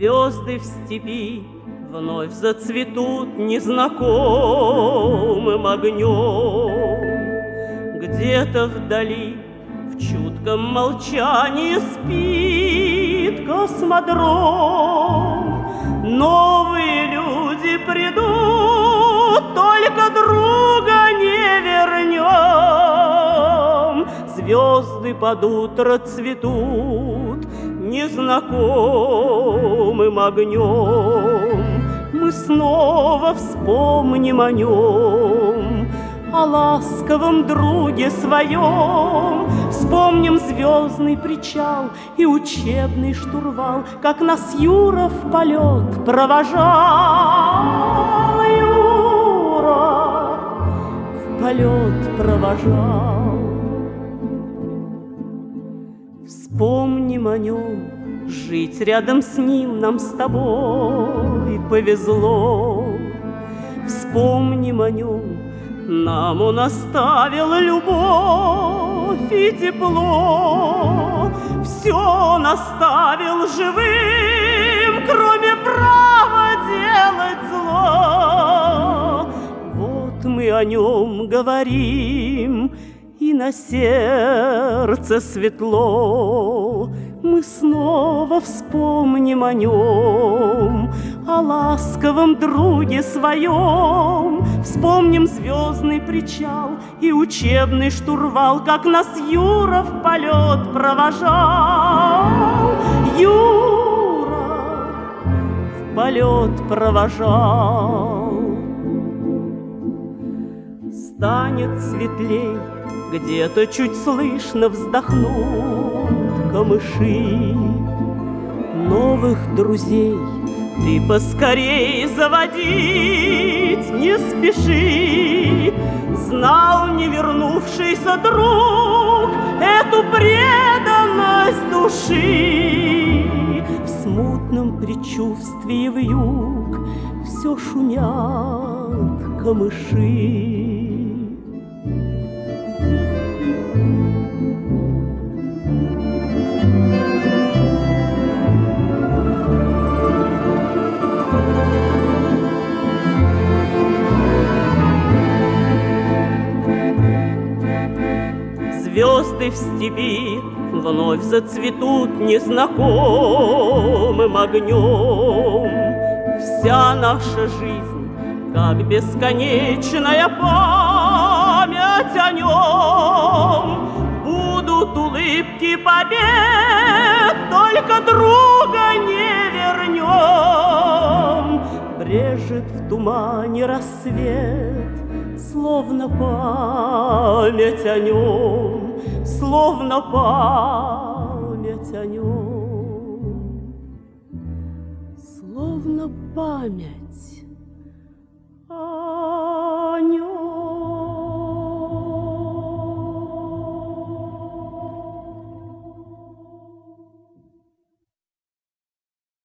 Звезды в степи вновь зацветут незнакомым огнем. Где-то вдали в чутком молчании спит космодром. Новые люди придут, только друга не вернем. Звезды под утро цветут незнакомым огнем. Мы снова вспомним о нем, о ласковом друге своем. Вспомним звездный причал и учебный штурвал, как нас Юра в полет провожал. Юра в полет провожал. Вспомним о нем, жить рядом с ним нам с тобой повезло. Вспомним о нем, нам он оставил любовь и тепло. Все он оставил живым, кроме права делать зло. Вот мы о нем говорим, и на сердце светло. Мы снова вспомним о нем, о ласковом друге своем. Вспомним звездный причал и учебный штурвал, как нас Юра в полет провожал. Юра в полет провожал. Станет светлей, где-то чуть слышно вздохнут камыши. Новых друзей ты поскорей заводить не спеши. Знал не вернувшийся друг эту преданность души. В смутном предчувствии вьюг все шумят камыши. Звезды в степи вновь зацветут незнакомым огнем. Вся наша жизнь, как бесконечная память о нем. Будут улыбки побед, только друга не вернем. Брежет в тумане рассвет, словно память о нем, словно память о нем, словно память